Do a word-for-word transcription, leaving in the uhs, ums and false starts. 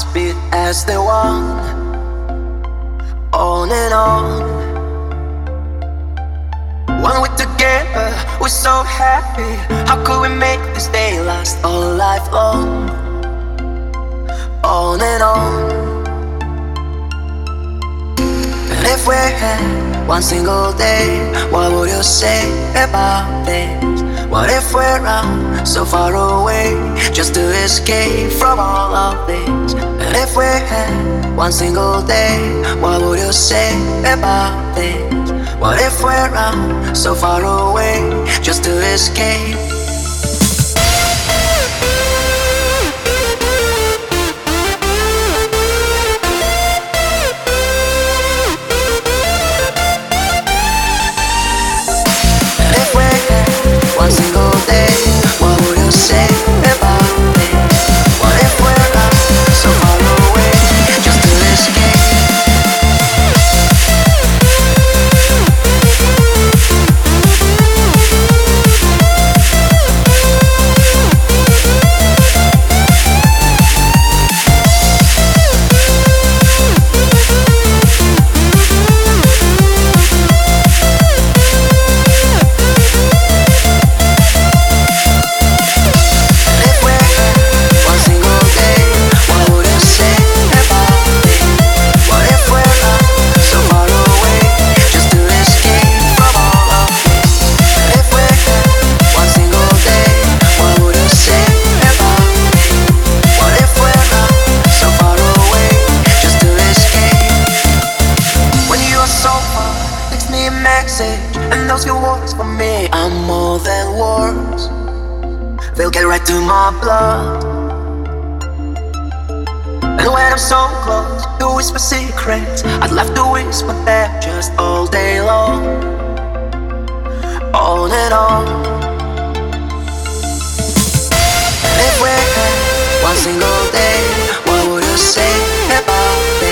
beat as they want, on and on. One week together, we're so happy. How could we make this day last all life long? On and on. And if we had one single day, what would you say about this? What if we're out so far away, just to escape from all of this? And if we had one single day, what would you say about this? What if we're out so far away, just to escape? One single day, what would you say about this? What if we're out so far away, just to escape? And those few words for me are more than words. They'll get right to my blood. And when I'm so close to whisper secrets, I'd love to whisper them just all day long, on and on. And if we had one single day, what would you say about it?